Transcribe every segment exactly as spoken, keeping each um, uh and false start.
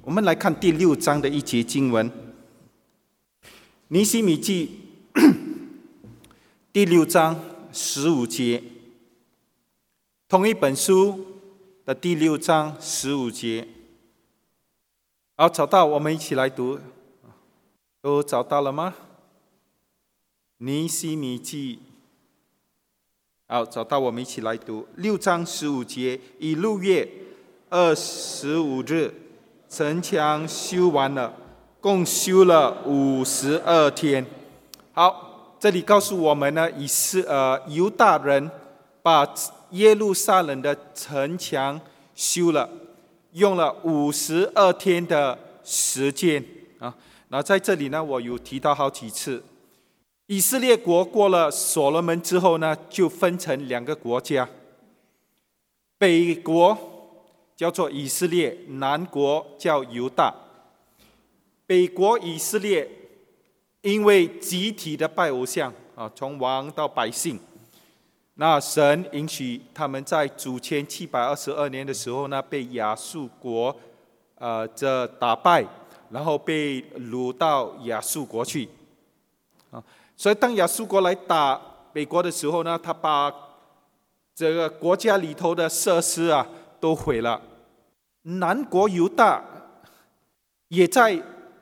我们来看第六章的一节经文，尼希米记第六章十五节，同一本书的第六章十五节。好，找到，我们一起来读。都找到了吗？尼希米记，好，找到，我们一起来读。六章十五节，以六月二十五日，城墙修完了，共修了五十二天。好，这里告诉我们呢，以是呃犹大人把耶路撒冷的城墙修了，用了五十二天的时间啊。那在这里呢，我有提到好几次，以色列国过了所罗门之后呢，就分成两个国家，北国叫做以色列，南国叫犹大。北国以色列因为集体的拜偶像啊，从王到百姓，那神允许他们在主前七百二十二年的时候呢，被亚述国呃这打败。然后被掳到亚述国去，啊，所以当亚述国来打北国的时候呢，他把这个国家里头的设施啊都毁了。南国犹大也在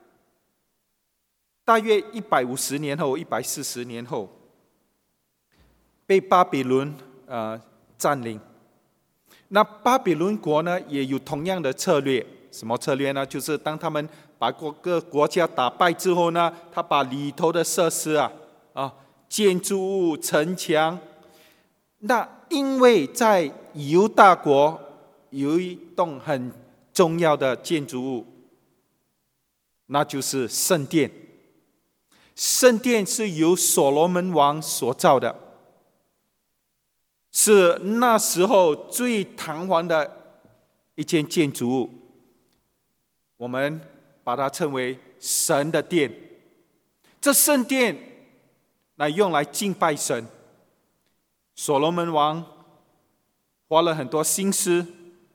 大约一百五十年后、一百四十年后被巴比伦呃占领。那巴比伦国呢也有同样的策略，什么策略呢？就是当他们把各个国家打败之后呢，他把里头的设施啊啊建筑物、城墙，那因为在犹大国有一栋很重要的建筑物，那就是圣殿。圣殿是由所罗门王所造的，是那时候最堂皇的一间建筑物，我们把它称为神的殿。这圣殿来用来敬拜神，所罗门王花了很多心思，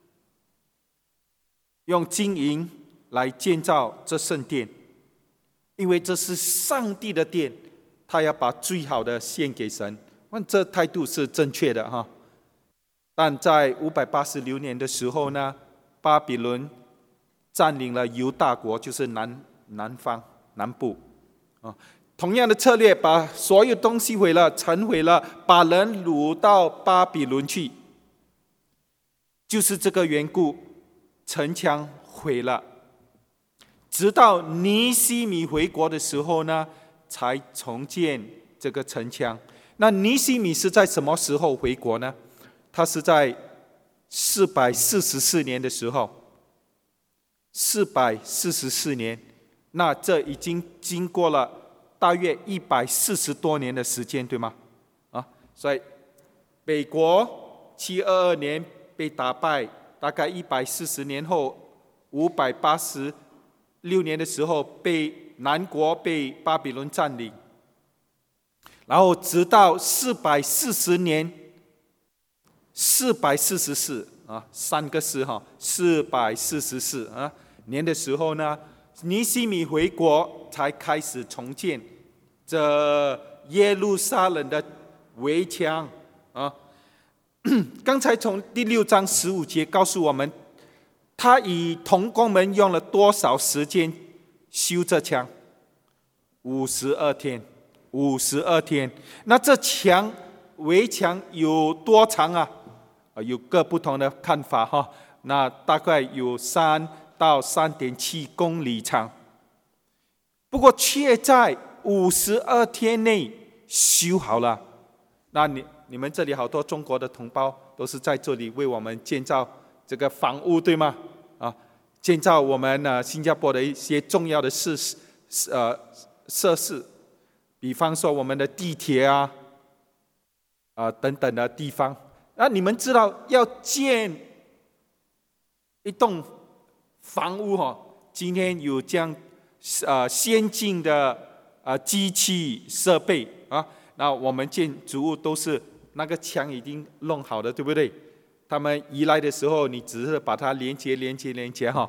用金银来建造这圣殿，因为这是上帝的殿，他要把最好的献给神。这态度是正确的哈。但在五百八十六年的时候呢，巴比伦占领了犹大国，就是南南方南部啊。同样的策略，把所有东西毁了，城毁了，把人掳到巴比伦去。就是这个缘故，城墙毁了。直到尼希米回国的时候呢，才重建这个城墙。那尼希米是在什么时候回国呢？他是在四百四十四年的时候。四百四十四年，那这已经经过了大约一百四十多年的时间，对吗？啊，所以北国七二二年被打败，大概一百四十年后，五百八十六年的时候，被南国被巴比伦占领，然后直到四百四十年，四百四十四啊，三个四哈，四百四十四啊。年的时候呢，尼希米回国才开始重建这耶路撒冷的围墙啊。刚才从第六章十五节告诉我们，他以同工们用了多少时间修这墙？五十二天，五十二天。那这墙围墙有多长啊？有各不同的看法哈。那大概有三到三点七公里长，不过却在五十二天内修好了。那你你们这里好多中国的同胞都是在这里为我们建造这个房屋，对吗？啊，建造我们呢新加坡的一些重要的设施呃设施，比方说我们的地铁啊啊、呃、等等的地方。那你们知道要建一栋房屋哈，今天有这样呃先进的呃机器设备啊，那我们建筑物都是那个墙已经弄好的，对不对？他们移来的时候，你只是把它连接、连接、连接哈，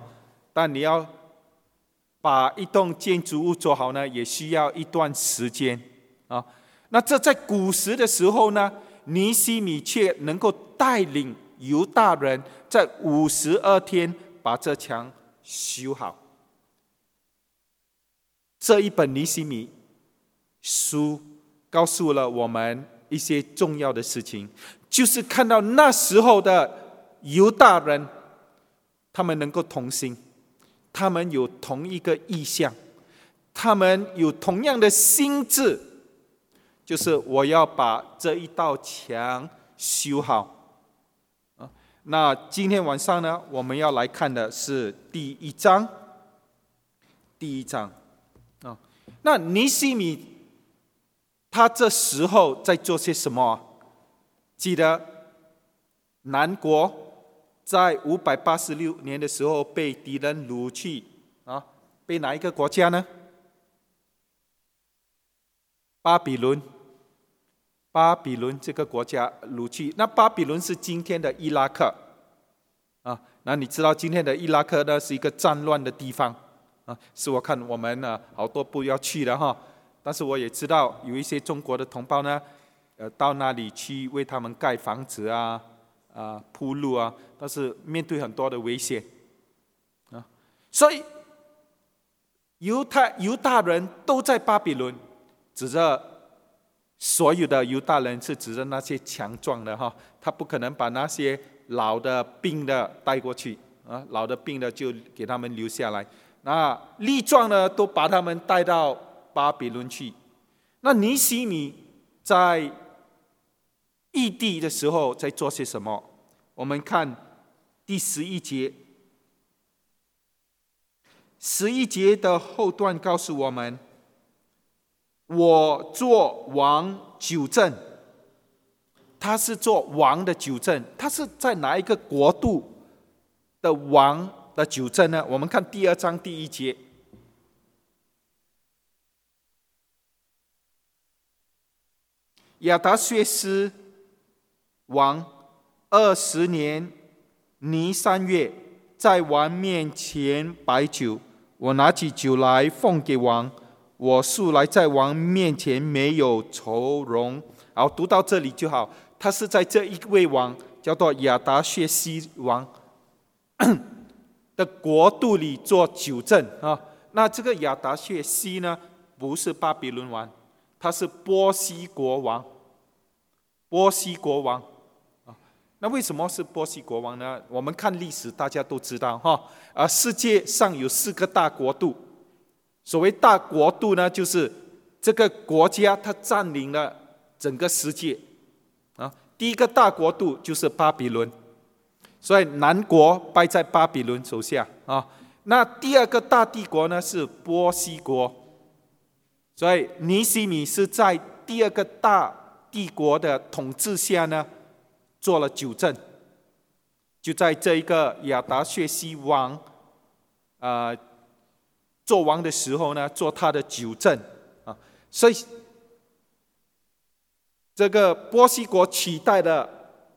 但你要把一栋建筑物做好呢，也需要一段时间啊。那这在古时的时候呢，尼希米却能够带领犹大人在五十二天把这墙修好。这一本尼希米书告诉了我们一些重要的事情，就是看到那时候的犹大人，他们能够同心，他们有同一个意向，他们有同样的心志，就是我要把这一道墙修好。那今天晚上呢，我们要来看的是第一章。第一章啊，那尼希米他这时候在做些什么？记得南国在五百八十六年的时候被敌人掳去啊，被哪一个国家呢？巴比伦。巴比伦这个国家掳去，那巴比伦是今天的伊拉克啊。那你知道今天的伊拉克呢是一个战乱的地方啊，是我看我们呢好多不要去了哈。但是我也知道有一些中国的同胞呢，呃，到那里去为他们盖房子啊、啊铺路啊，但是面对很多的危险啊，所以犹太犹大人都在巴比伦，指着所有的犹大人是指着那些强壮的哈，他不可能把那些老的、病的带过去啊，老的、病的就给他们留下来。那力壮呢，都把他们带到巴比伦去。那尼希米在异地的时候在做些什么？我们看第十一节，十一节的后段告诉我们。我做王九正，他是做王的九正，他是在哪一个国度的王的九正呢？我们看第二章第一节，亚达薛斯王二十年尼三月，在王面前摆酒，我拿起酒来奉给王。我素来在王面前没有愁容。好，读到这里就好。他是在这一位王叫做亚达薛西王的国度里做九正啊。那这个亚达薛西呢，不是巴比伦王，他是波西国王。波西国王啊，那为什么是波西国王呢？我们看历史，大家都知道哈。啊，世界上有四个大国度。所谓大国度呢，就是这个国家它占领了整个世界啊。第一个大国度就是巴比伦，所以南国败在巴比伦手下啊。那第二个大帝国呢是波西国，所以尼希米是在第二个大帝国的统治下呢做了九正，就在这一个亚达薛西王啊。呃做王的时候呢，做他的九正啊，所以这个波西国取代了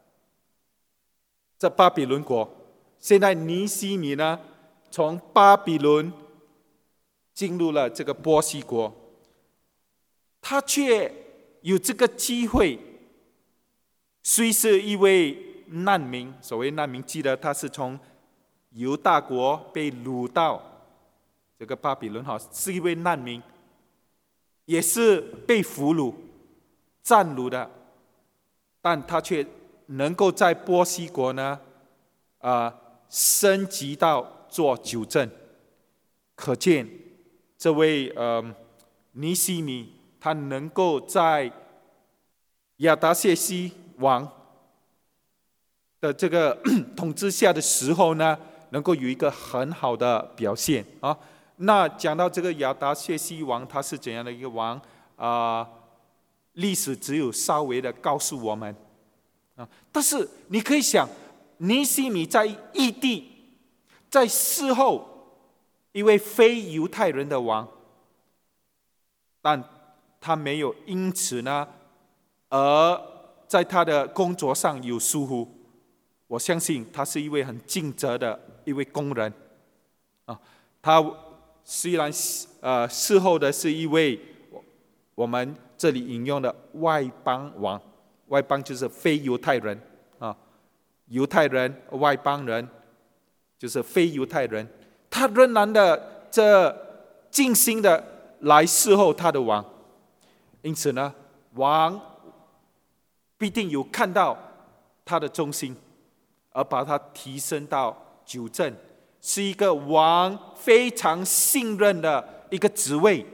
这巴比伦国。现在尼希米呢，从巴比伦进入了这个波西国，他却有这个机会，虽是一位难民，所谓难民，记得他是从犹大国被掳到这个巴比伦哈，是一位难民，也是被俘虏、战俘的，但他却能够在波西国呢，啊、呃，升级到做九正，可见这位呃尼希米，他能够在亚达谢西王的这个统治下的时候呢，能够有一个很好的表现啊。那讲到这个亚达薛西王，他是怎样的一个王啊、呃？历史只有稍微的告诉我们啊。但是你可以想，尼希米在异地，在事后一位非犹太人的王，但他没有因此呢，而在他的工作上有疏忽。我相信他是一位很尽责的一位工人啊，他虽然呃事后的是一位我们这里引用的外邦王，外邦就是非犹太人啊，犹太人外邦人就是非犹太人，他仍然的这尽心的来侍候他的王，因此呢，王必定有看到他的忠心，而把他提升到九正，是一个王非常信任的一个职位。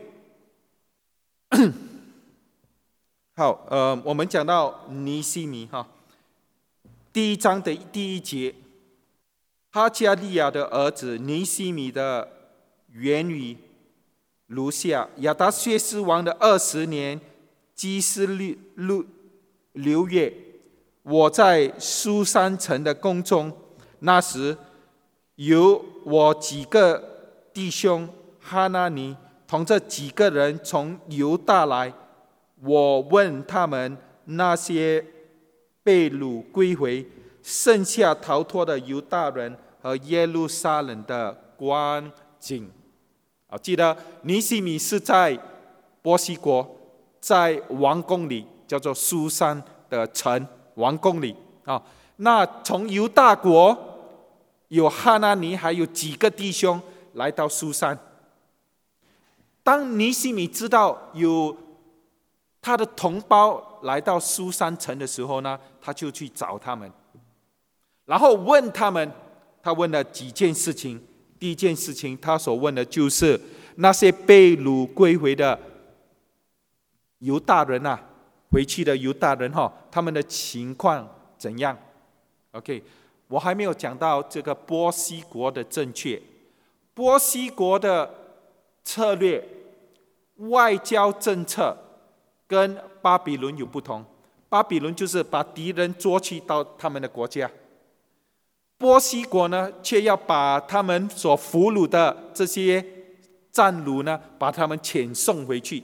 好，呃，我们讲到尼希米哈，第一章的第一节，哈加利亚的儿子尼希米的言语如下：亚达薛斯王的二十年，基斯六六月，我在苏珊城的宫中，那时有我几个弟兄哈拿尼同这几个人从犹大来，我问他们那些被掳归回、剩下逃脱的犹大人和耶路撒冷的光景。啊，记得尼希米是在波西国，在王宫里，叫做苏珊的城王宫里啊。那从犹大国有哈拿尼还有几个弟兄来到苏珊。当尼希米知道有他的同胞来到苏珊城的时候呢，他就去找他们，然后问他们，他问了几件事情。第一件事情，他所问的就是那些被掳归回的犹大人啊，回去的犹大人哈，他们的情况怎样 ？OK， 我还没有讲到这个波西国的正确。波西国的策略、外交政策跟巴比伦有不同。巴比伦就是把敌人捉去到他们的国家。波西国呢，却要把他们所俘虏的这些战俘呢，把他们遣送回去。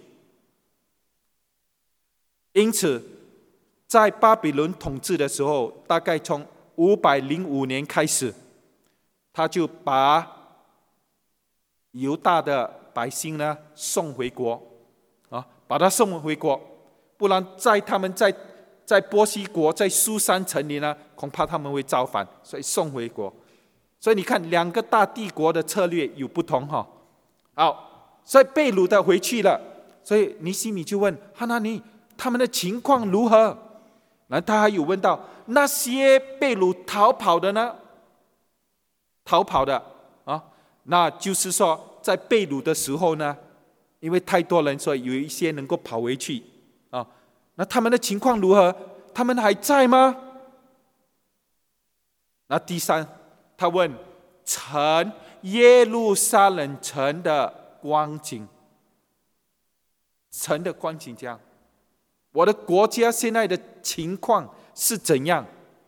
因此，在巴比伦统治的时候，大概从五百零五年开始，他就把犹大的百姓呢送回国，啊，把他送回国，不然在他们在。在波西国，在苏珊城里呢，恐怕他们会造反，所以送回国。所以你看，两个大帝国的策略有不同哈。好，所以被掳的回去了，所以尼希米就问哈拿尼他们的情况如何？然后他还有问到那些被掳逃跑的呢？逃跑的啊，那就是说在被掳的时候呢，因为太多人，所以有一些能够跑回去啊。那他们的情况如何？他们还在吗？那第三，他问城耶路撒冷城的光景，城的光景这样，我的国家现在的情况是怎样？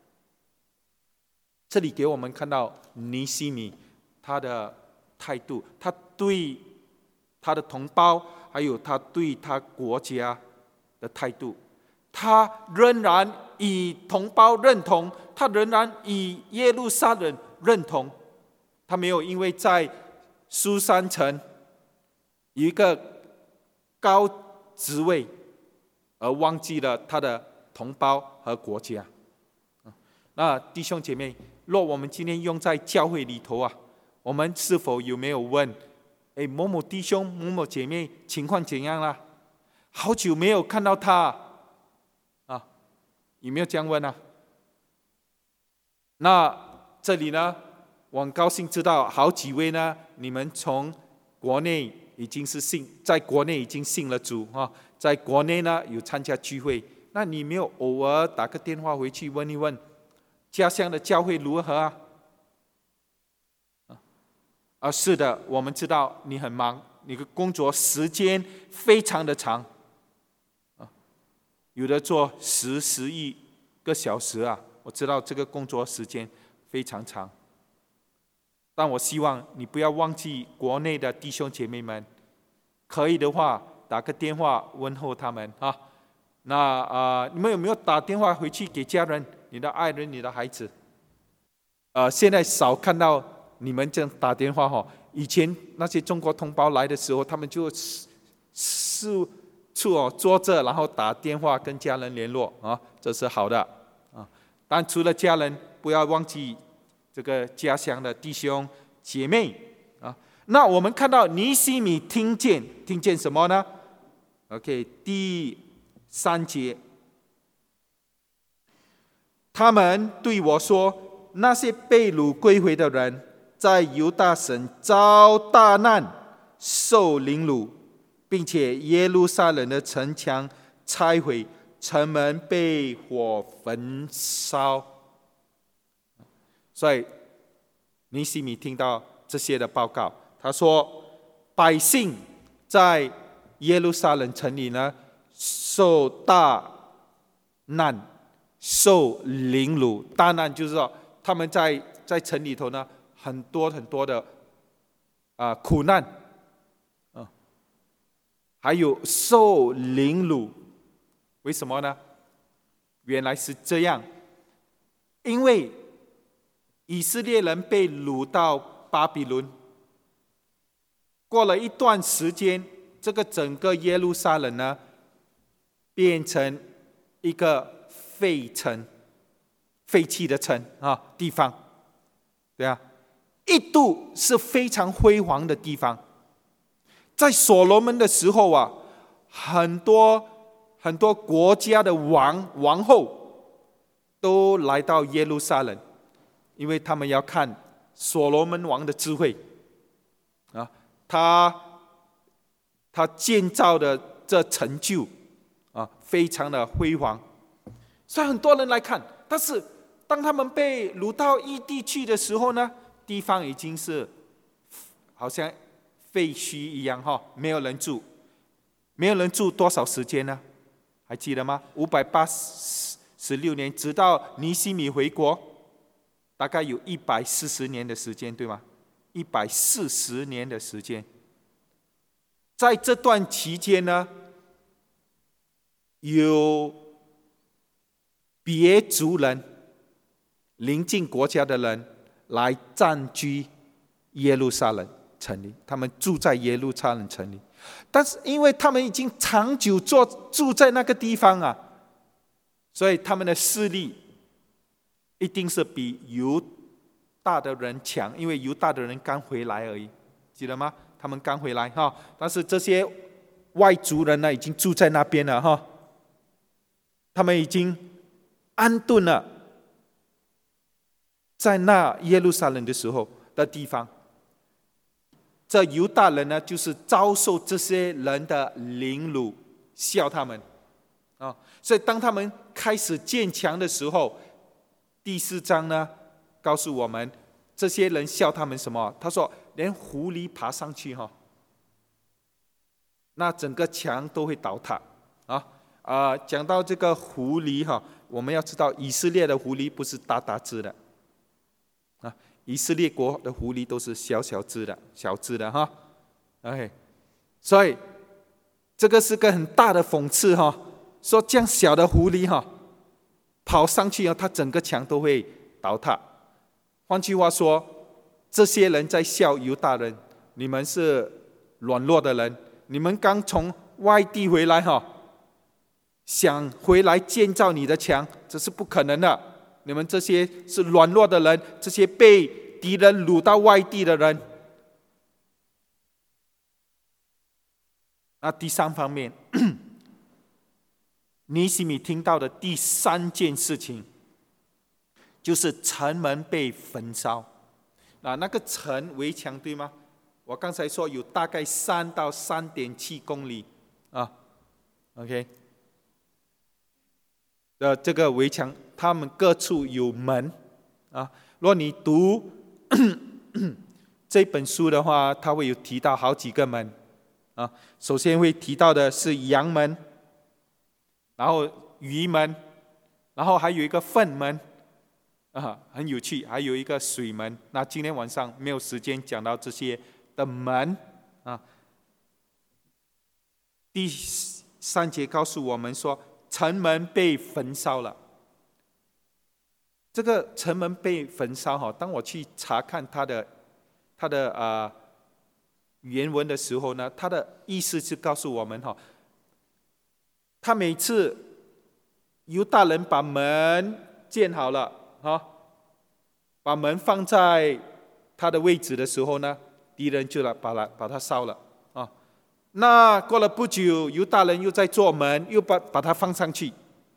这里给我们看到尼希米他的态度，他对他的同胞，还有他对他国家的态度，他仍然以同胞认同，他仍然以耶路撒冷认同，他没有因为在苏珊城有一个高职位而忘记了他的同胞和国家。那弟兄姐妹，若我们今天用在教会里头啊，我们是否有没有问，哎，某某弟兄某某姐妹情况怎样啦？好久没有看到他啊，有没有这样问啊？那这里呢，我很高兴知道好几位呢，你们从国内已经是信，在国内已经信了主啊，在国内呢有参加聚会，那你没有偶尔打个电话回去问一问家乡的教会如何啊？啊，是的，我们知道你很忙，你的工作时间非常的长，啊，有的做十十一个小时啊，我知道这个工作时间非常长。但我希望你不要忘记国内的弟兄姐妹们，可以的话打个电话问候他们啊。那啊、呃，你们有没有打电话回去给家人、你的爱人、你的孩子？呃，现在少看到你们这样打电话哈，以前那些中国同胞来的时候，他们就四处哦坐着，然后打电话跟家人联络啊，这是好的啊。但除了家人，不要忘记这个家乡的弟兄姐妹啊。那我们看到尼西米听见，听见什么呢 ？OK， 第三节，他们对我说，那些被掳归回的人，在犹大省遭大难，受凌辱，并且耶路撒冷的城墙拆毁，城门被火焚烧。所以尼西米听到这些的报告，他说百姓在耶路撒冷城里呢受大难，受凌辱。大难就是说他们在在城里头呢很多很多的啊、呃、苦难啊、呃，还有受凌辱。为什么呢？原来是这样，因为以色列人被掳到巴比伦，过了一段时间，这个整个耶路撒冷呢，变成一个废城、废弃的城啊地方，对啊，一度是非常辉煌的地方。在所罗门的时候啊，很多很多国家的王王后都来到耶路撒冷，因为他们要看所罗门王的智慧啊，他他建造的这成就啊，非常的辉煌，所以很多人来看。但是当他们被掳到异地去的时候呢，地方已经是好像废墟一样哈，没有人住，没有人住多少时间呢？还记得吗？五百八十六年，直到尼西米回国，大概有一百四十年的时间，对吗？一百四十年的时间，在这段期间呢，有别族人、邻近国家的人来占据耶路撒冷城里，他们住在耶路撒冷城里，但是因为他们已经长久住住在那个地方啊，所以他们的势力一定是比犹大的人强，因为犹大的人刚回来而已，记得吗？他们刚回来哈，但是这些外族人呢，已经住在那边了哈，他们已经安顿了在那耶路撒冷的时候的地方。这犹大人呢，就是遭受这些人的凌辱，笑他们啊。所以当他们开始建墙的时候，第四章呢告诉我们，这些人笑他们什么？他说，连狐狸爬上去哈，那整个墙都会倒塌啊啊、呃！讲到这个狐狸哈，我们要知道，以色列的狐狸不是大大只的啊。以色列国的狐狸都是小小只的、小只的哈。OK， 所以这个是个很大的讽刺哈。说这样小的狐狸哈，跑上去啊，它整个墙都会倒塌。换句话说，这些人在笑犹大人，你们是软弱的人，你们刚从外地回来哈，想回来建造你的墙，这是不可能的。你们这些是软弱的人，这些被敌人掳到外地的人。那第三方面，尼西米听到的第三件事情，就是城门被焚烧。啊，那个城围墙对吗？我刚才说有大概三到三点七公里啊 ，OK。的这个围墙，他们各处有门啊。如果你读这本书的话，它会有提到好几个门啊。首先会提到的是阳门，然后鱼门，然后还有一个粪门啊，很有趣，还有一个水门。那今天晚上没有时间讲到这些的门啊。第三节告诉我们说，城门被焚烧了。这个城门被焚烧哈，当我去查看它的他的呃原文的时候呢，他的意思是告诉我们哈，他每次犹大人把门建好了哈，把门放在他的位置的时候呢，敌人就来把它把它烧了啊。那过了不久，犹大人又在做门，又把把它放上去。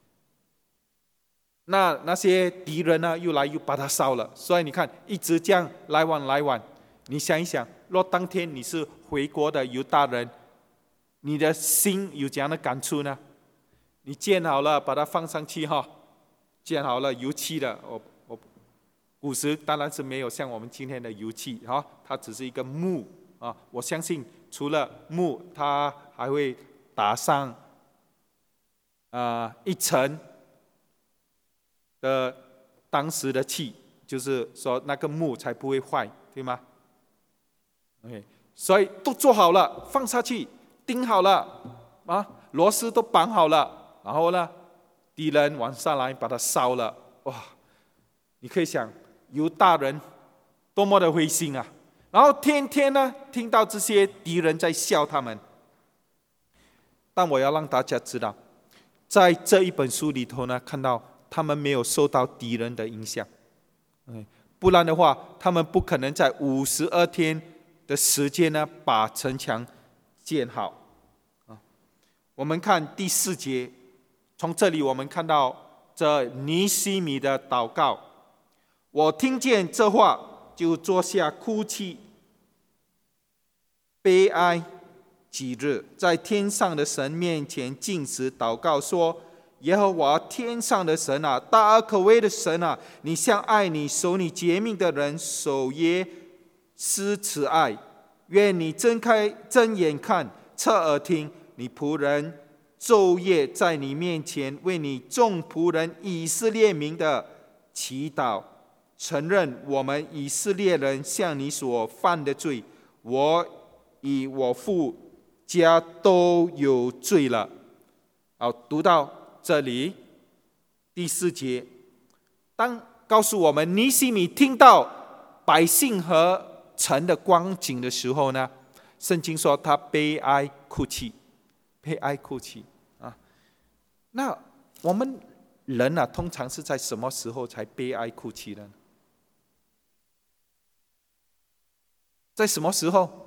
那那些敌人呢，又来又把它烧了。所以你看，一直这样来往来往。你想一想，若当天你是回国的犹大人，你的心有怎样的感触呢？你建好了，把它放上去哈，建好了油漆的。我我古时当然是没有像我们今天的油漆哈，它只是一个木啊。我相信除了木，它还会打上啊、呃、一层的当时的气，就是说那个木才不会坏，对吗 ？OK， 所以都做好了，放下去，钉好了啊，螺丝都绑好了，然后呢，敌人往上来把它烧了，哇！你可以想，犹大人多么的灰心啊！然后天天呢，听到这些敌人在笑他们。但我要让大家知道，在这一本书里头呢，看到他们没有受到敌人的影响，不然的话，他们不可能在五十二天的时间呢，把城墙建好。我们看第四节，从这里我们看到这尼希米的祷告。我听见这话，就坐下哭泣、悲哀几日，在天上的神面前禁食祷告说：耶和华天上的神啊，大而可畏的神啊，你向爱你、守你诫命的人守约施慈爱。愿你睁开睁眼看，侧耳听，你仆人昼夜在你面前为你众仆人以色列民的祈祷，承认我们以色列人向你所犯的罪，我与我父家都有罪了。好，读到这里第四节，当告诉我们尼希米听到百姓和城的光景的时候呢，圣经说他悲哀哭泣，悲哀哭泣啊。那我们人啊，通常是在什么时候才悲哀哭泣呢？在什么时候？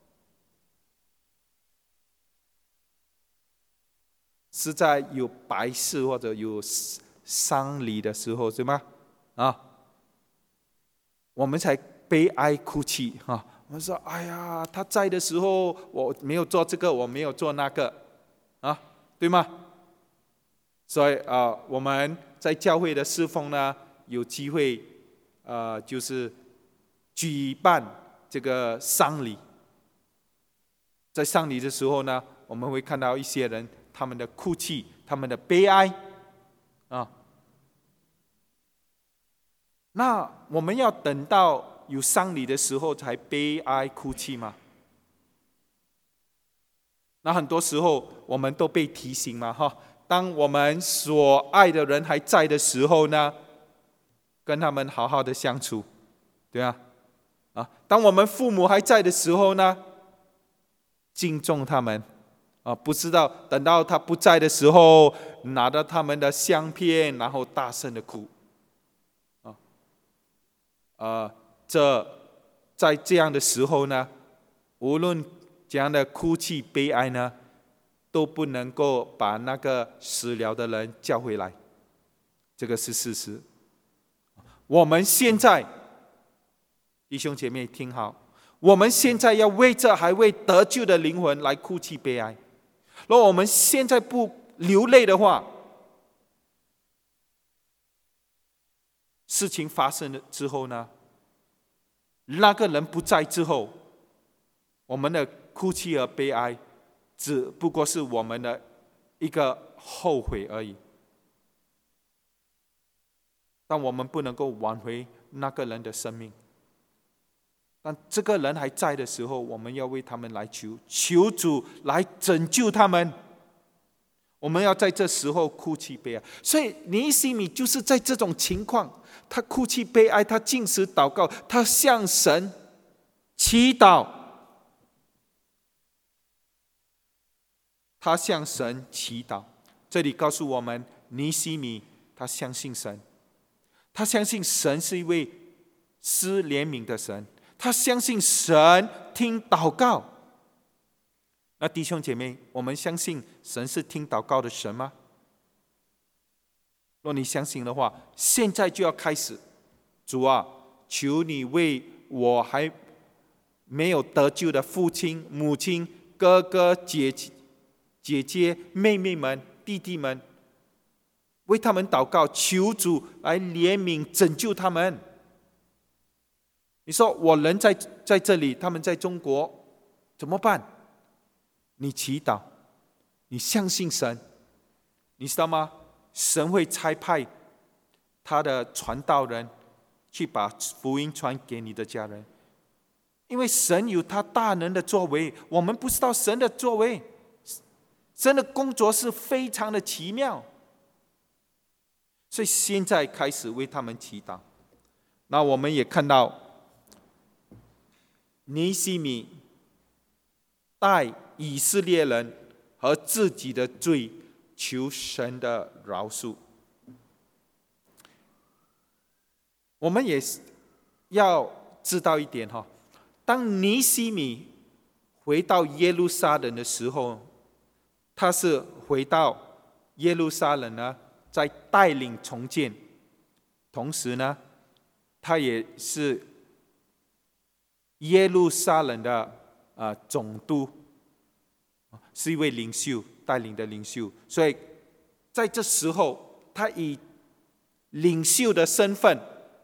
是在有白事或者有丧礼的时候，对吗？啊，我们才悲哀哭泣哈。我们说，哎呀，他在的时候，我没有做这个，我没有做那个，啊，对吗？所以啊、呃，我们在教会的侍奉呢，有机会呃，就是举办这个丧礼。在丧礼的时候呢，我们会看到一些人他们的哭泣，他们的悲哀啊。那我们要等到有丧礼的时候才悲哀哭泣吗？那很多时候我们都被提醒嘛，哈，当我们所爱的人还在的时候呢，跟他们好好的相处，对啊，啊，当我们父母还在的时候呢，敬重他们，啊，不知道等到他不在的时候，拿着他们的相片，然后大声的哭，啊，呃，这在这样的时候呢，无论怎样的哭泣悲哀呢，都不能够把那个死了的人叫回来，这个是事实。我们现在，弟兄姐妹听好，我们现在要为这还未得救的灵魂来哭泣悲哀。如果我们现在不流泪的话，事情发生了之后呢，那个人不在之后，我们的哭泣和悲哀只不过是我们的一个后悔而已。但我们不能够挽回那个人的生命。但这个人还在的时候，我们要为他们来求，求主来拯救他们。我们要在这时候哭泣悲哀。所以尼希米就是在这种情况，他哭泣悲哀，他禁食祷告，他向神祈祷，他向神祈祷。这里告诉我们，尼希米他相信神，他相信神是一位施怜悯的神，他相信神听祷告。那弟兄姐妹，我们相信神是听祷告的神吗？若你相信的话，现在就要开始。主啊，求你为我还没有得救的父亲、母亲、哥哥、姐姐、姐姐、妹妹们、弟弟们，为他们祷告，求主来怜悯拯救他们。你说我人在在这里，他们在中国，怎么办？你祈祷，你相信神，你知道吗？神会差派他的传道人去把福音传给你的家人，因为神有他大能的作为，我们不知道神的作为，神的工作是非常的奇妙，所以现在开始为他们祈祷。那我们也看到尼希米带以色列人和自己的罪求神的饶恕。我们也要知道一点哈，当尼希米回到耶路撒冷的时候，他是回到耶路撒冷呢，在带领重建，同时呢，他也是耶路撒冷的呃总督，是一位领袖带领的领袖，所以在这时候，他以领袖的身份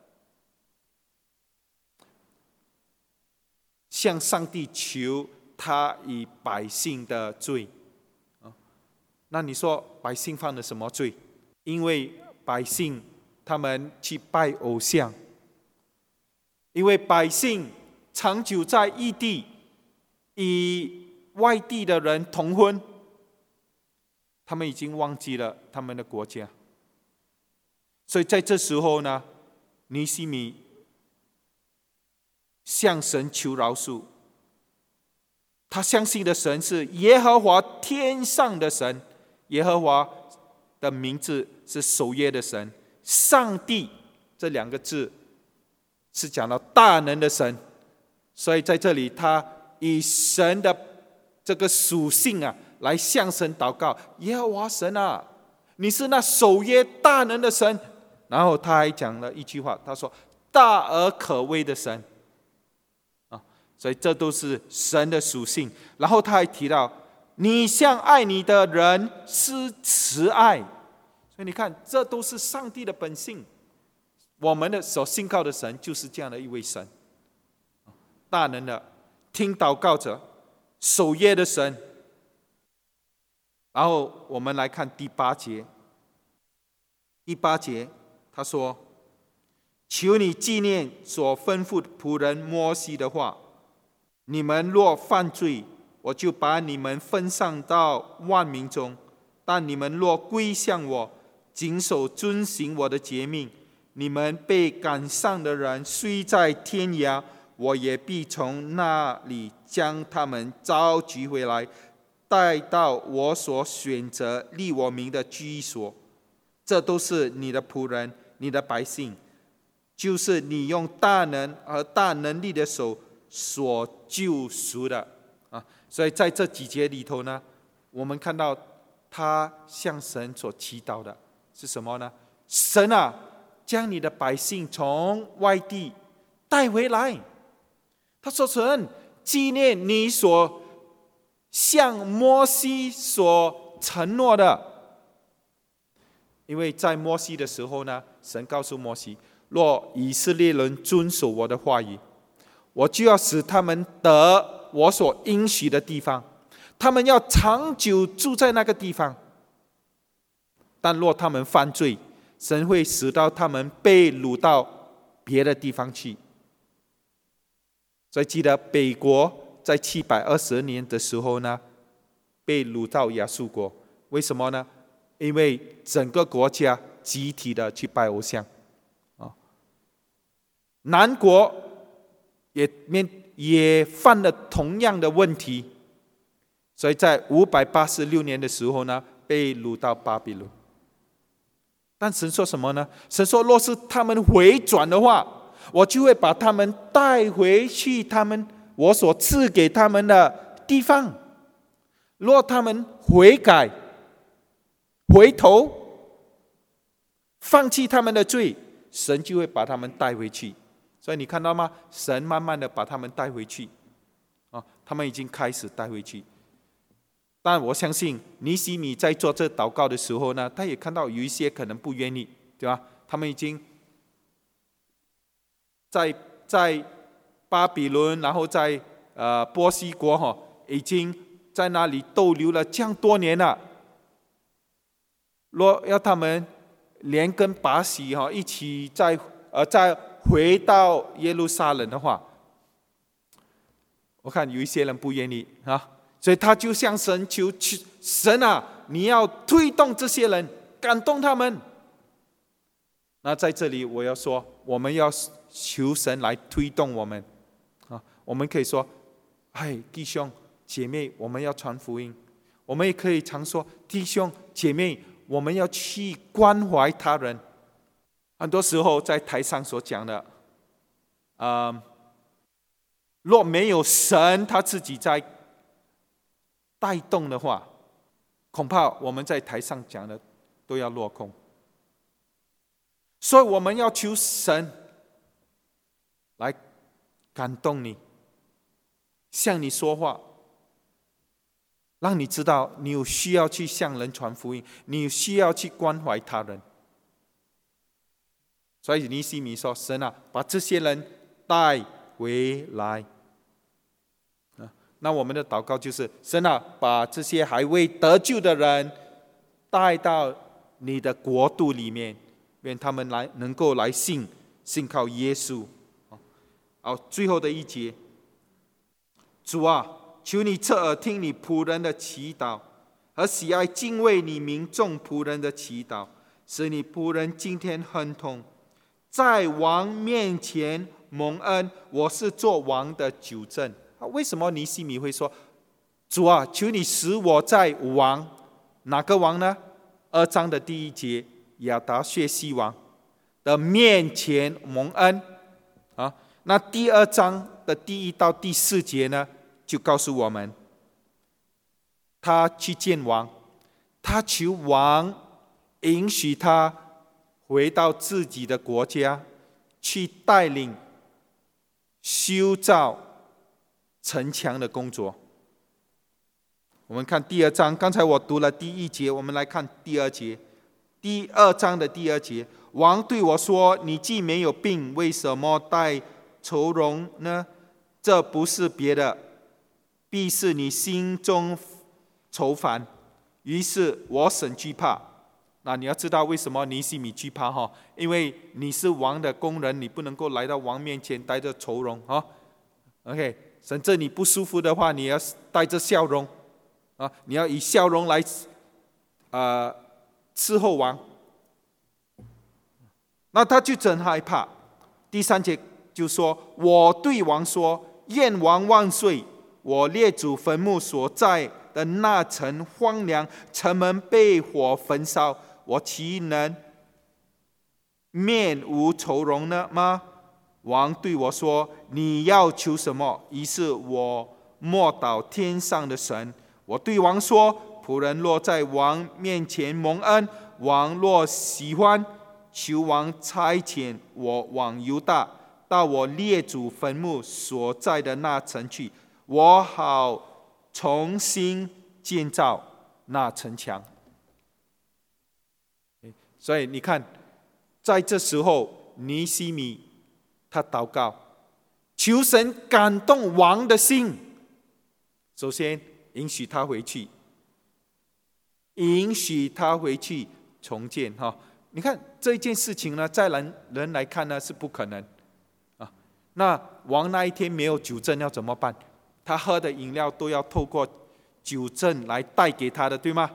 向上帝求他以百姓的罪。那你说百姓犯了什么罪？因为百姓他们去拜偶像，因为百姓长久在异地与外地的人同婚，他们已经忘记了他们的国家。所以在这时候呢，尼希米向神求饶恕。他相信的神是耶和华天上的神，耶和华的名字是守约的神。上帝这两个字是讲到大能的神，所以在这里他以神的这个属性啊，来向神祷告：耶和华神啊，你是那守约大能的神。然后他还讲了一句话，他说：大而可畏的神。所以这都是神的属性。然后他还提到，你向爱你的人施慈爱。所以你看，这都是上帝的本性。我们的所信靠的神就是这样的一位神，大能的，听祷告者，守约的神。然后我们来看第八节。第八节他说：求你纪念所吩咐仆人摩西的话，你们若犯罪，我就把你们分散到万民中；但你们若归向我，谨守遵行我的诫命，你们被赶上的人虽在天涯，我也必从那里将他们召集回来，带到我所选择立我名的居所。这都是你的仆人，你的百姓，就是你用大能和大能力的手所救赎的啊。所以在这几节里头呢，我们看到他向神所祈祷的是什么呢？神啊，将你的百姓从外地带回来。他说：神，纪念你所向摩西所承诺的。因为在摩西的时候呢，神告诉摩西，若以色列人遵守我的话语，我就要使他们得我所应许的地方，他们要长久住在那个地方。但若他们犯罪，神会使到他们被掳到别的地方去。所以记得北国在七百二十年的时候呢，被掳到亚述国。为什么呢？因为整个国家集体的去拜偶像。南国也面也犯了同样的问题，所以在五百八十六年的时候呢，被掳到巴比伦。但神说什么呢？神说，若是他们回转的话，我就会把他们带回去他们我所赐给他们的地方。若他们悔改、回头、放弃他们的罪，神就会把他们带回去。所以你看到吗？神慢慢的把他们带回去，啊，他们已经开始带回去。但我相信尼西米在做这祷告的时候呢，他也看到有一些可能不愿意，对吧？他们已经在在巴比伦，然后在呃波西国哈、哦，已经在那里逗留了这样多年了。若要他们连根拔起哈，一起再呃再回到耶路撒冷的话，我看有一些人不愿意啊。所以他就向神求，神啊，你要推动这些人，感动他们。那在这里我要说，我们要求神来推动我们啊。我们可以说，哎，弟兄姐妹，我们要传福音。我们也可以常说，弟兄姐妹，我们要去关怀他人。很多时候在台上所讲的，呃，若没有神他自己在带动的话，恐怕我们在台上讲的都要落空。所以我们要求神来感动你，向你说话，让你知道你有需要去向人传福音，你有需要去关怀他人。所以尼西米说，神啊，把这些人带回来。那我们的祷告就是，神啊，把这些还未得救的人带到你的国度里面，愿他们来能够来信信靠耶稣。好，最后的一节，主啊，求你侧耳听你仆人的祈祷，和喜爱敬畏你民众仆人的祈祷，使你仆人今天亨通，在王面前蒙恩。我是做王的纠正。为什么尼西米会说，主啊，求你使我在王，哪个王呢？二章的第一节，亚达薛西王的面前蒙恩啊。那第二章的第一到第四节呢，就告诉我们，他去见王，他求王允许他回到自己的国家，去带领修造城墙的工作。我们看第二章，刚才我读了第一节，我们来看第二节。第二章的第二节，王对我说，你既没有病，为什么带愁容呢？这不是别的，必是你心中愁烦。于是我甚惧怕。那你要知道为什么尼西米惧怕哈？因为你是王的工人，你不能够来到王面前带着愁容哈。OK， 甚至你不舒服的话，你要带着笑容啊，你要以笑容来呃伺候王。那他就真害怕。第三节就说，我对王说，愿王万岁！我列祖坟墓所在的那城荒凉，城门被火焚烧，我岂能面无愁容呢吗？王对我说，你要求什么？于是我默祷天上的神。我对王说，仆人若在王面前蒙恩，王若喜欢，求王差遣我往犹大，到我列祖坟墓所在的那城去，我好重新建造那城墙。所以你看，在这时候，尼西米他祷告，求神感动王的心。首先允许他回去，允许他回去重建哈。你看这一件事情呢，在人人来看呢是不可能啊。那王那一天没有酒政要怎么办？他喝的饮料都要透过酒政来带给他的，对吗？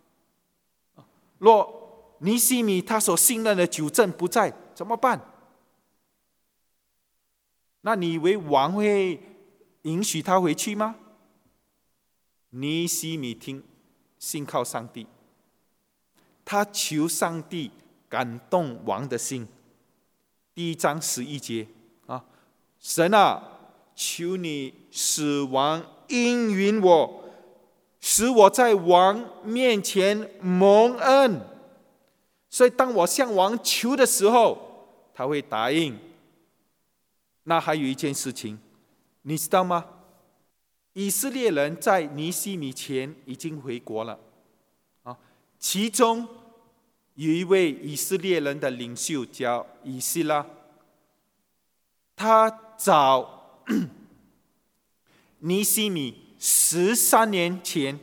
若尼西米他所信任的酒政不在，怎么办？那你以为王会允许他回去吗？尼西米听信靠上帝，他求上帝感动王的心。第一章十一节啊，神啊，求你使王应允我，使我在王面前蒙恩。所以当我向王求的时候，他会答应。那还有一件事情，你知道吗？以色列人在尼西米前已经回国了啊，其中有一位以色列人的领袖叫以西拉，他找尼西米十三年前，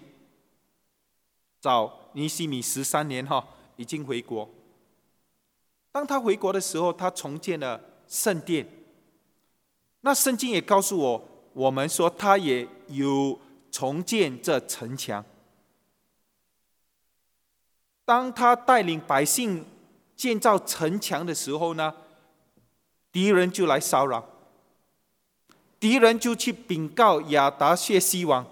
找尼西米十三年哈，已经回国。当他回国的时候，他重建了圣殿。那圣经也告诉我，我们说他也有重建这城墙。当他带领百姓建造城墙的时候呢，敌人就来骚扰，敌人就去禀告亚达薛西王。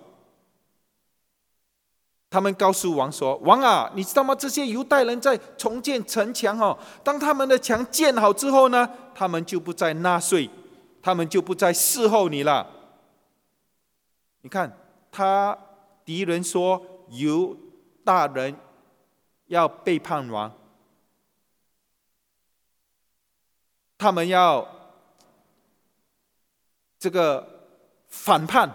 他们告诉王说：“王啊，你知道吗？这些犹太人在重建城墙哦，当他们的墙建好之后呢，他们就不再纳税，他们就不再侍候你了。”你看，他敌人说犹大人要背叛王，他们要这个反叛，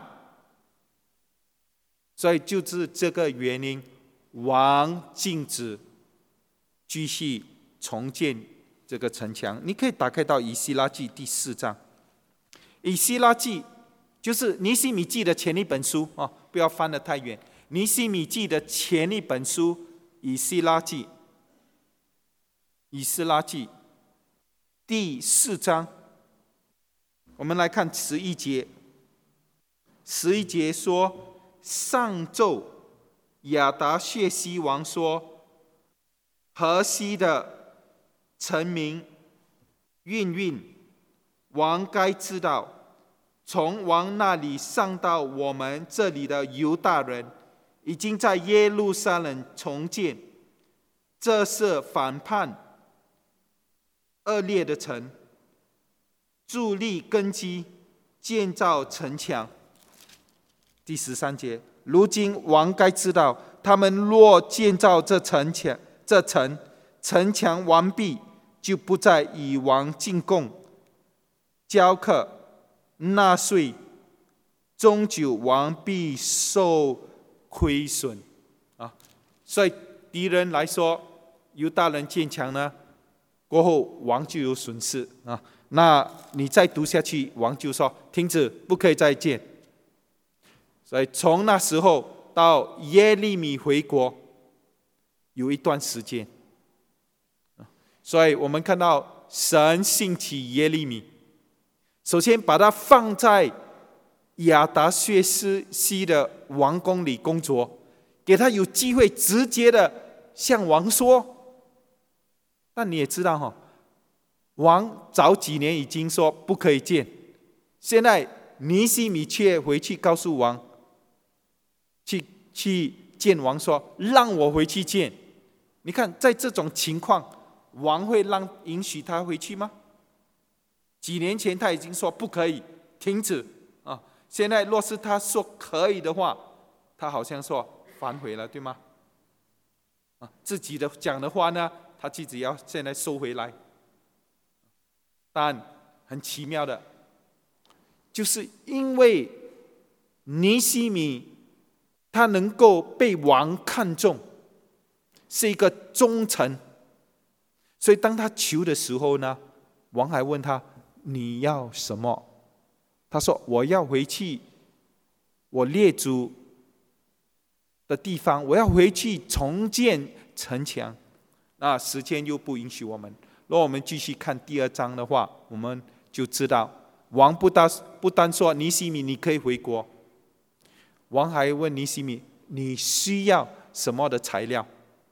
所以就是这个原因，王禁止继续重建这个城墙。你可以打开到以西拉记第四章。以西拉记就是尼西米记的前一本书哦，不要翻得太远。尼西米记的前一本书，以西拉记，以西拉记第四章，我们来看十一节。十一节说，上奏亚达薛西王说，河西的臣民运运，王该知道，从王那里上到我们这里的犹大人，已经在耶路撒冷重建，这是反叛恶劣的城，筑立根基，建造城墙。第十三节，如今王该知道，他们若建造这城墙，这城城墙完毕，就不再以王进贡、交课、纳税，终究王必受亏损啊！所以敌人来说，犹大人建墙呢，过后王就有损失啊。那你再读下去，王就说停止，不可以再建。所以从那时候到耶利米回国，有一段时间。所以我们看到神兴起耶利米，首先把他放在亚达薛西的王宫里工作，给他有机会直接的向王说。但你也知道哈，王早几年已经说不可以建，现在尼西米却回去告诉王，去去见王说让我回去见。你看，在这种情况，王会让允许他回去吗？几年前他已经说不可以，停止啊！现在若是他说可以的话，他好像说反悔了，对吗？啊，自己的讲的话呢，他自己要现在收回来。但很奇妙的，就是因为尼西米他能够被王看重，是一个忠臣，所以当他求的时候呢，王还问他你要什么？他说我要回去我列祖的地方，我要回去重建城墙。那时间又不允许我们。如果我们继续看第二章的话，我们就知道王不单不单说尼西米你可以回国，王还问尼西米你需要什么的材料。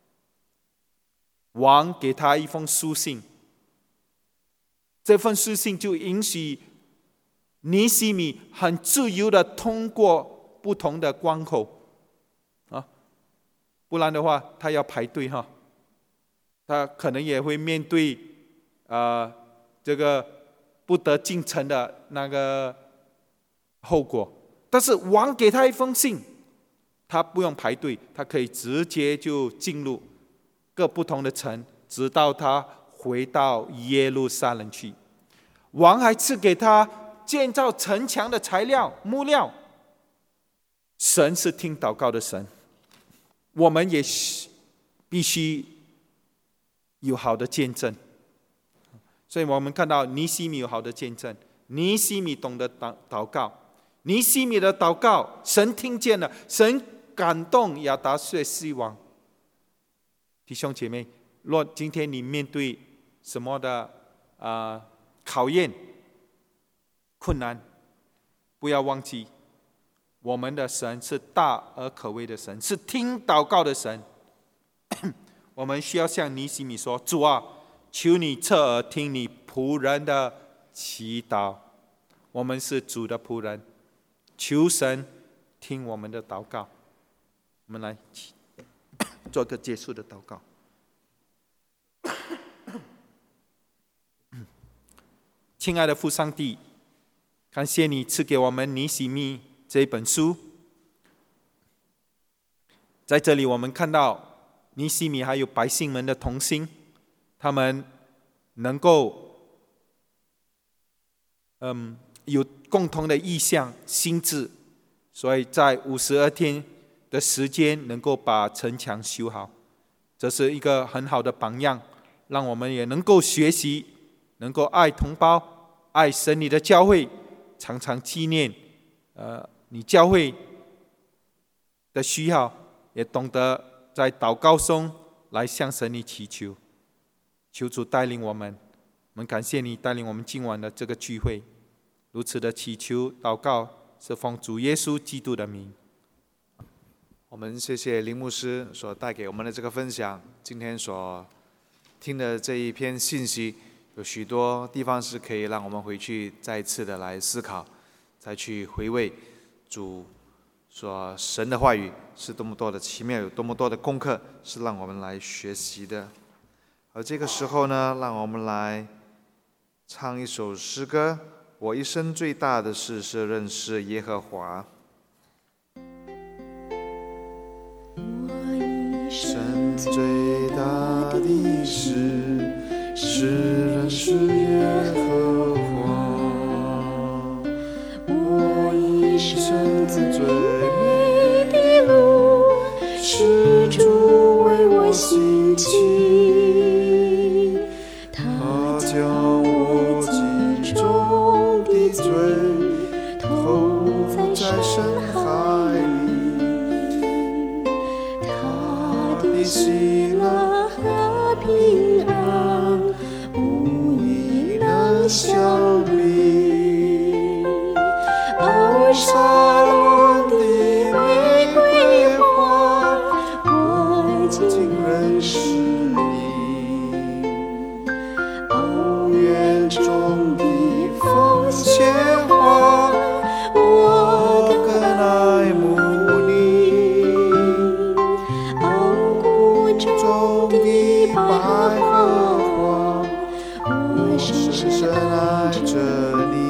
王给他一封书信，这份书信就允许尼西米很自由的通过不同的关口啊，不然的话他要排队哈，他可能也会面对啊、呃、这个不得进城的那个后果。但是王给他一封信，他不用排队，他可以直接就进入各不同的城，直到他回到耶路撒冷去。王还赐给他建造城墙的材料木料。神是听祷告的神，我们也必须有好的见证。所以我们看到尼西米有好的见证，尼西米懂得祷祷告，尼西米的祷告神听见了，神感动亚达薛西王。弟兄姐妹，若今天你面对什么的、呃、考验困难，不要忘记我们的神是大而可畏的神，是听祷告的神。我们需要向尼西米说，主啊，求你侧耳听你仆人的祈祷。我们是主的仆人，求神听我们的祷告。我们来做个结束的祷告。亲爱的父上帝，感谢你赐给我们尼西米这一本书。在这里我们看到尼西米还有百姓们的同心，他们能够嗯有共同的意向心志，所以在五十二天的时间能够把城墙修好。这是一个很好的榜样，让我们也能够学习，能够爱同胞，爱神你的教会，常常纪念呃你教会的需要，也懂得在祷告中来向神你祈求。求主带领我们，我们感谢你带领我们今晚的这个聚会，如此的祈求祷告是奉主耶稣基督的名。 我们谢谢林牧师所带给我们的这个分享，今天所听的这一篇信息，有许多地方是可以让我们回去再一次的来思考，再去回味主所神的话语是多么多的奇妙，有多么多的功课是让我们来学习的。而这个时候呢，让我们来唱一首诗歌，我一生最大的事是认识耶和华。我一生最大的事是认识耶和华，我一生最美的路是主为我兴起，他将我极重的罪投在深海里，他的喜乐和平安无一能相比。哦，沙龙的玫瑰花，我竟认识你。哦，园中的凤仙花，我更爱慕你。哦，谷中的百合花，我深深爱着你。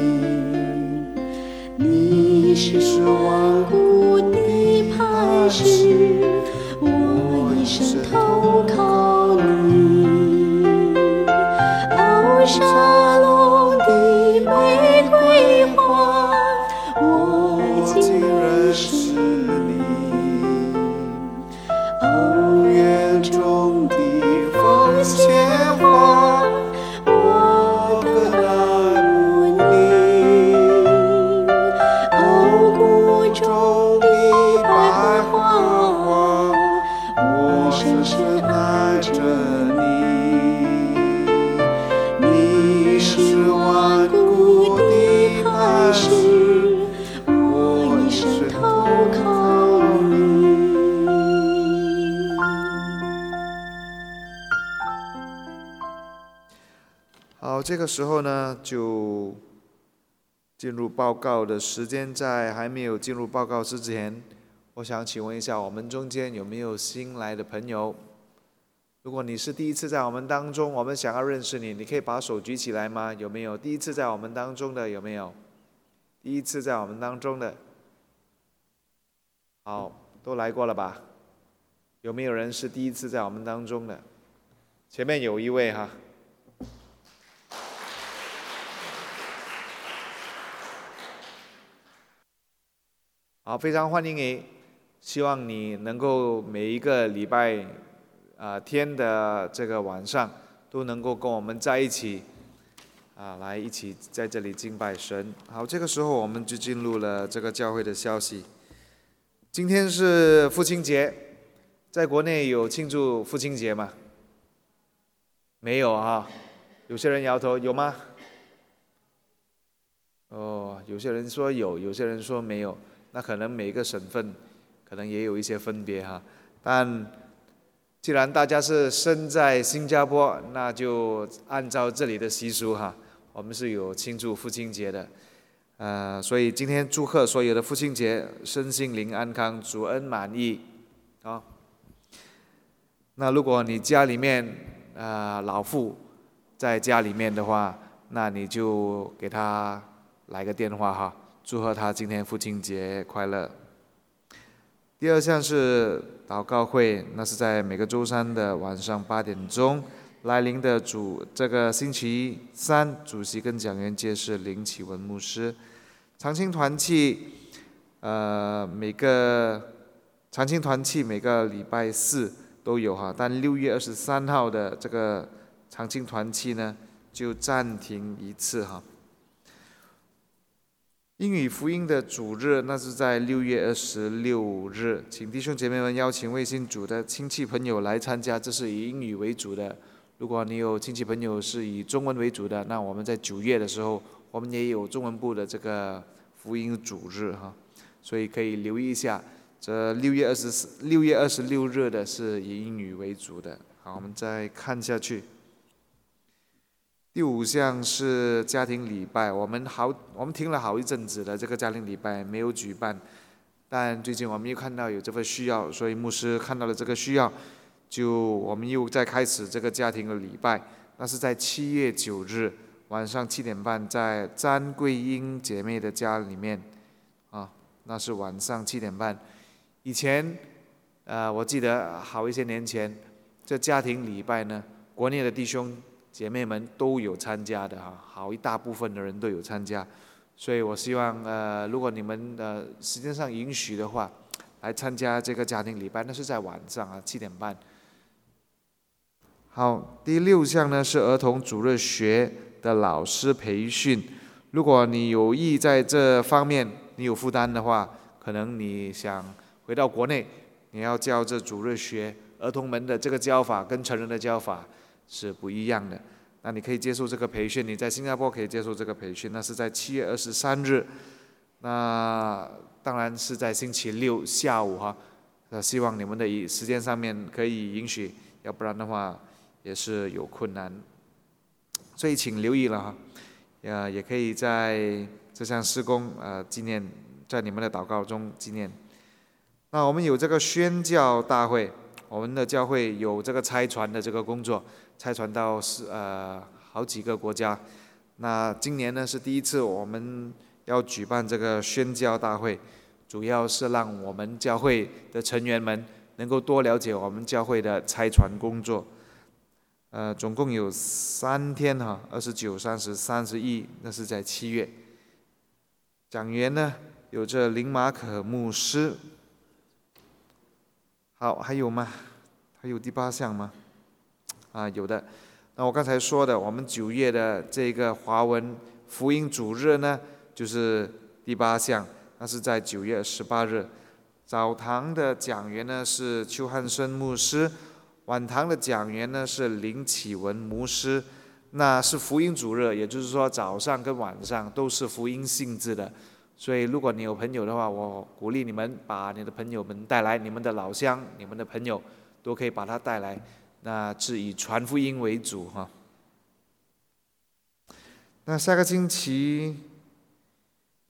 你是万古的磐石，我一生投靠你。哦，沙龙的玫瑰花，我竟认识你。哦，园中的凤仙花，我更爱慕你。哦，谷中的百合花，我深深爱着你。你是万古的磐石，我一生投靠你。好，这个时候呢，就进入报告的时间，在还没有进入报告之前，我想请问一下，我们中间有没有新来的朋友？如果你是第一次在我们当中，我们想要认识你，你可以把手举起来吗？有没有第一次在我们当中的？有没有第一次在我们当中的？好，都来过了吧？有没有人是第一次在我们当中的？前面有一位哈。好，非常欢迎你，希望你能够每一个礼拜啊、呃、天的这个晚上都能够跟我们在一起啊，来一起在这里敬拜神。好，这个时候我们就进入了这个教会的消息。今天是父亲节，在国内有庆祝父亲节吗？没有啊，有些人摇头，有吗？哦，有些人说有，有些人说没有。那可能每个省份可能也有一些分别哈，但既然大家是身在新加坡，那就按照这里的习俗哈，我们是有庆祝父亲节的，呃，所以今天祝贺所有的父亲节身心灵安康，主恩满意啊。那如果你家里面啊、呃、老父在家里面的话，那你就给他来个电话哈。祝贺他今天父亲节快乐。第二项是祷告会，那是在每个周三的晚上八点钟。来临的主这个星期三，主席跟讲员皆是林启文牧师。长青团契，呃，每个长青团契每个礼拜四都有哈，但六月二十三号的这个长青团契呢，就暂停一次哈。英语福音的主日，那是在六月二十六日，请弟兄姐妹们邀请未信主的亲戚朋友来参加，这是以英语为主的。如果你有亲戚朋友是以中文为主的，那我们在九月的时候，我们也有中文部的这个福音主日哈，所以可以留意一下。这六月二十四、六月二十六日的是以英语为主的。好，我们再看下去。第五项是家庭礼拜，我们好，我们停了好一阵子的这个家庭礼拜没有举办，但最近我们又看到有这个需要，所以牧师看到了这个需要，就我们又再开始这个家庭的礼拜。那是在七月九日晚上七点半，在詹桂英姐妹的家里面，啊，那是晚上七点半。以前，呃，我记得好一些年前，这家庭礼拜呢，国内的弟兄姐妹们都有参加的哈，好一大部分的人都有参加，所以我希望呃，如果你们呃时间上允许的话，来参加这个家庭礼拜，那是在晚上啊七点半。好，第六项呢是儿童主日学的老师培训，如果你有意在这方面你有负担的话，可能你想回到国内，你要教这主日学，儿童们的这个教法跟成人的教法是不一样的，那你可以接受这个培训，你在新加坡可以接受这个培训，那是在七月二十三日，那当然是在星期六下午哈，那希望你们的时间上面可以允许，要不然的话也是有困难，所以请留意了哈，呃，也可以在这项施工呃纪念，在你们的祷告中纪念。那我们有这个宣教大会。我们的教会有这个差传的这个工作，差传到是呃好几个国家。那今年呢是第一次我们要举办这个宣教大会，主要是让我们教会的成员们能够多了解我们教会的差传工作。呃，总共有三天哈，二十九、三十、三十一，那是在七月。讲员呢有这林马可牧师。好，还有吗？还有第八项吗？啊，有的。那我刚才说的，我们九月的这个华文福音主日呢，就是第八项，那是在九月十八日。早堂的讲员呢是邱汉生牧师，晚堂的讲员呢是林启文牧师。那是福音主日，也就是说早上跟晚上都是福音性质的。所以如果你有朋友的话，我鼓励你们把你的朋友们带来，你们的老乡、你们的朋友都可以把他带来，那是以传福音为主哈。那下个星期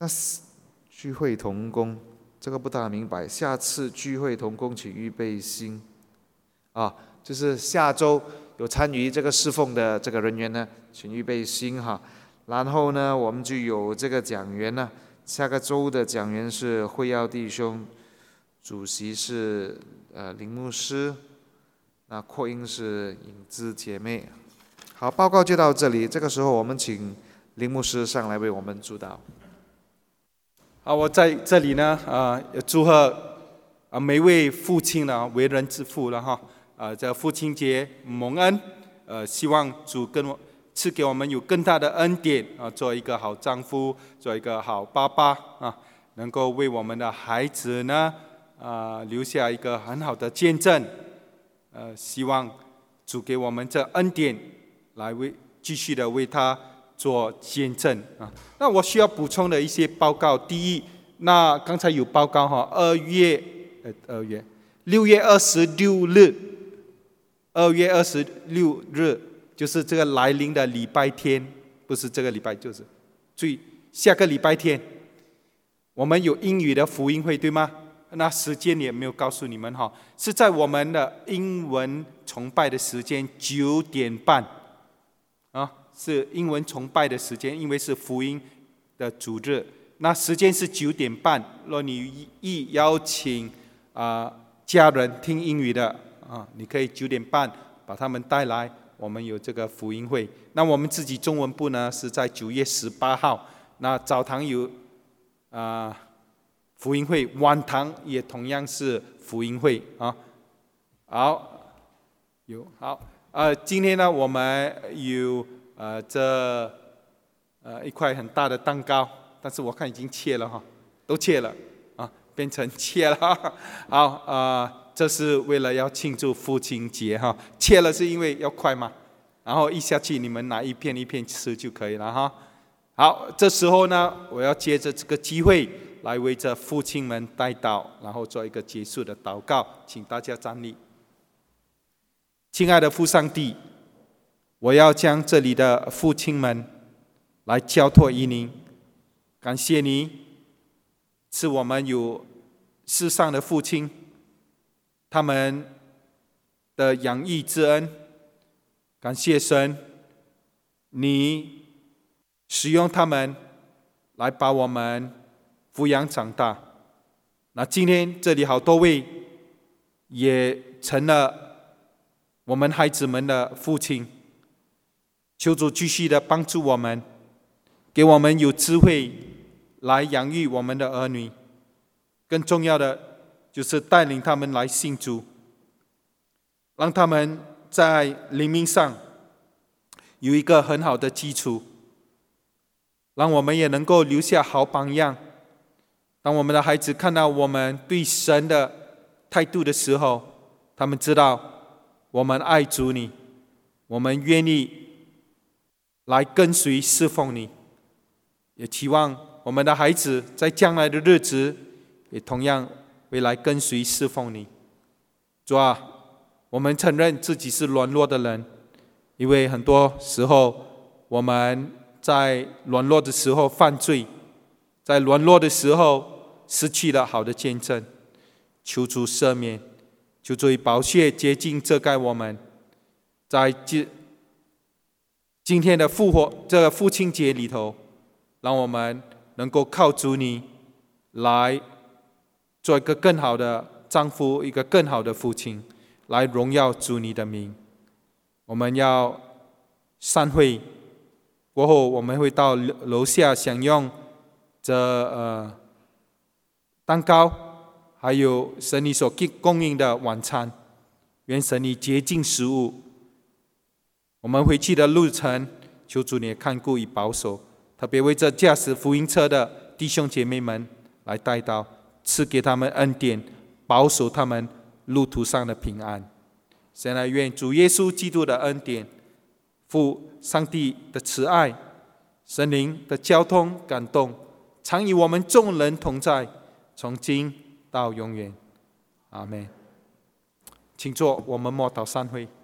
那聚会同工，这个不大明白。下次聚会同工，请预备心。啊，就是下周有参与这个侍奉的这个人员呢，请预备心哈。然后呢，我们就有这个讲员呢，下个周的讲员是会耀弟兄，主席是呃林牧师，那扩音是影子姐妹。好，报告就到这里。这个时候，我们请林牧师上来为我们主导。 好，我在这里呢，啊、呃，祝贺啊每位父亲呢，为人之父了哈，啊、呃，这父亲节蒙恩，呃，希望主跟我赐给我们有更大的恩典啊、呃，做一个好丈夫，做一个好爸爸啊，能够为我们的孩子呢，啊、呃，留下一个很好的见证，呃，希望主给我们这恩典，来为继续的为他做见证啊。那我需要补充的一些报告，第一，那刚才有报告哈，二月呃二月六月二十六日，二月二十六日就是这个来临的礼拜天，不是这个礼拜，就是最下个礼拜天，我们有英语的福音会，对吗？那时间也没有告诉你们哈，是在我们的英文崇拜的时间九点半，啊，是英文崇拜的时间，因为是福音的主日，那时间是九点半。若你意邀请啊、呃、家人听英语的啊，你可以九点半把他们带来，我们有这个福音会。那我们自己中文部呢是在九月十八号，那早堂有啊。呃福音会，晚堂也同样是福音会啊。好，有好，呃，今天呢，我们有呃这呃一块很大的蛋糕，但是我看已经切了哈，都切了啊，变成切了。好啊、呃，这是为了要庆祝父亲节哈，切了是因为要快嘛，然后一下去你们拿一片一片吃就可以了哈。好，这时候呢，我要借着这个机会来为这父亲们代祷，然后做一个结束的祷告，请大家站立。亲爱的父上帝，我要将这里的父亲们来交托于您，感谢你赐我们有世上的父亲，他们的养育之恩，感谢神，你使用他们来把我们抚养长大。那今天这里好多位也成了我们孩子们的父亲，求主继续的帮助我们，给我们有智慧来养育我们的儿女，更重要的就是带领他们来信主，让他们在灵命上有一个很好的基础，让我们也能够留下好榜样。当我们的孩子看到我们对神的态度的时候，他们知道我们爱主你，我们愿意来跟随侍奉你，也期望我们的孩子在将来的日子也同样会来跟随侍奉你。主啊，我们承认自己是软弱的人，因为很多时候我们在软弱的时候犯罪，在软弱的时候失去了好的见证，求主赦免，求主以宝血洁净遮盖我们。在今今天的复活这个父亲节里头，让我们能够靠主你来做一个更好的丈夫，一个更好的父亲，来荣耀主你的名。我们要散会过后，我们会到楼下享用这呃蛋糕，还有神你所供应的晚餐。愿神你洁净食物。我们回去的路程，求主你看顾与保守，特别为这驾驶福音车的弟兄姐妹们来带到，赐给他们恩典，保守他们路途上的平安。现在愿主耶稣基督的恩典，父上帝的慈爱，神灵的交通感动，常与我们众人同在，从今到永远。阿们。请坐，我们默祷散会。